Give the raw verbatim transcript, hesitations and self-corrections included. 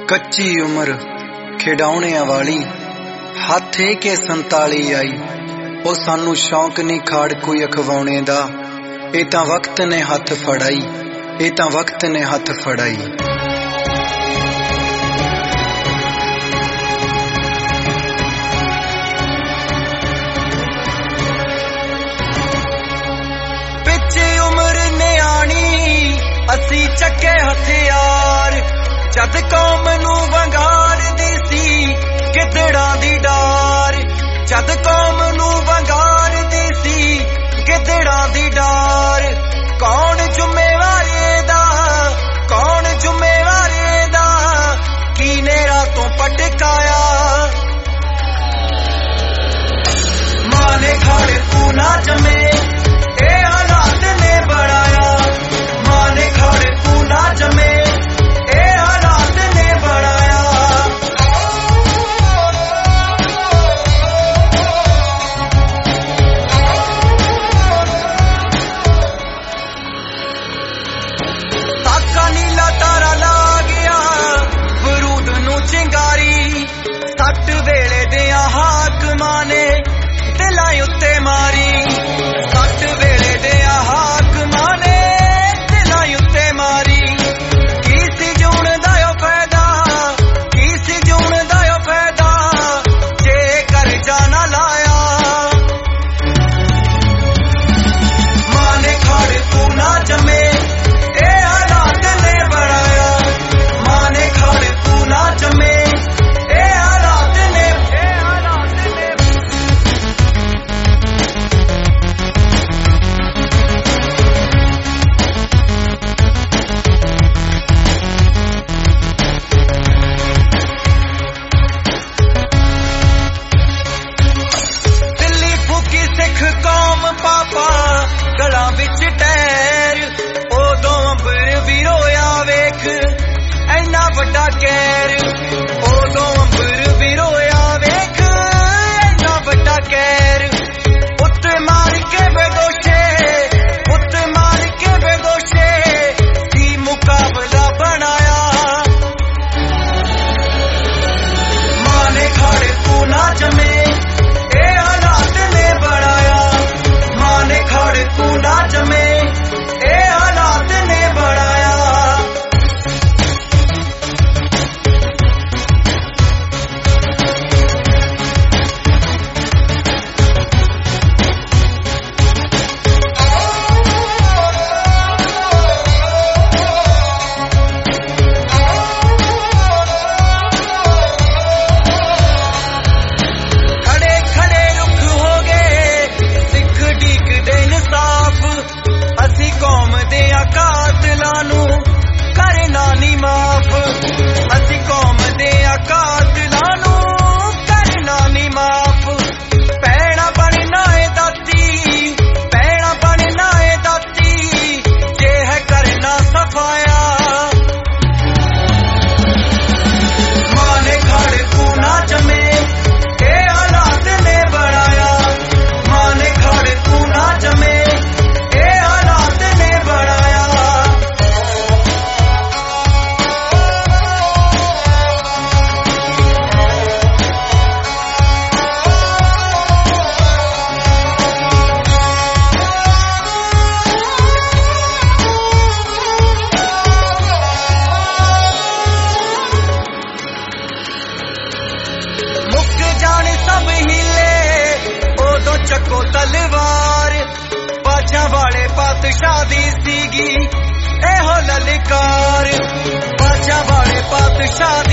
कच्ची उम्र खिडौणिਆਂ वाली हाथे के संताली आई। ओ सानू शौक नहीं खाड़ कोई अखवाने दा, ए तां वक्त ने हथ फड़ाई, ए तां वक्त ने हथ फड़ाई। पिछे उम्र ने आनी असी चके हथियार, जद कौम नू वंगारदी सी गिदड़ा दी डार, जद कौम नू वंगारदी सी गिदड़ा दी डार। कौन जुम्मेवारे दा, कौन जुम्मेवारे दा, की नेरा तो पटकाया। मां ने खाड़े तू ना जमे, ए हालात ने बढ़ाया। मां ने खाड़े तू ना जमे, सट वेले दिया हाकमां ने दिलां उत्ते मारी, सट वेले दिया हाकमां ने दिलां उत्ते मारी। की सी जून दा ओ फायदा, की सी जून दा ओ फायदा, जे कर जाना लाया। मां ने खाड़े तू ना जमे, ए हालात ने बढ़ाया। मां ने खाड़े तू ना जमे, कौम पापा गला विच टैर, ओदों अंबर भी रोया वेख ऐना वड्डा कैर। ओदों अंबर भी रोया वेख ऐना वड्डा कैर। उत मार के बेदोशे, उत मार के बेदोशे सी मुकाबला बनाया। मां ने खाड़े तू ना जमे, तू ना जमे, ए हालात ने बढ़ाया। खड़े खड़े रुख हो गए सिख डीक देन साफ, असी कौम दे कातलां नू करना नी माफ। असी कौम दे कातलां नू करना नी माफ। पैणा बनना है दाती, पैणा बनना है दाती, जे है करना सफाया। मां ने खाड़े तू ना जमे, ए हालात ने बढ़ाया। मां ने खाड़े तू ना जमे, चको तलवार। बाजा वाले पातशाह दी सीगी एहो ललकार, बाजा वाले पातशाह